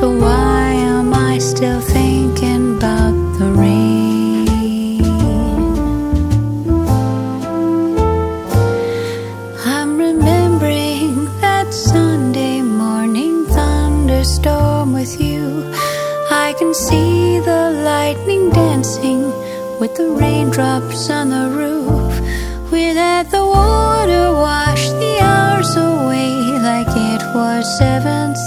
So why am I still thinking about the rain? I'm remembering that Sunday morning thunderstorm with you. I can see the lightning dancing with the raindrops on the roof. We let the water wash the hours away like it was 7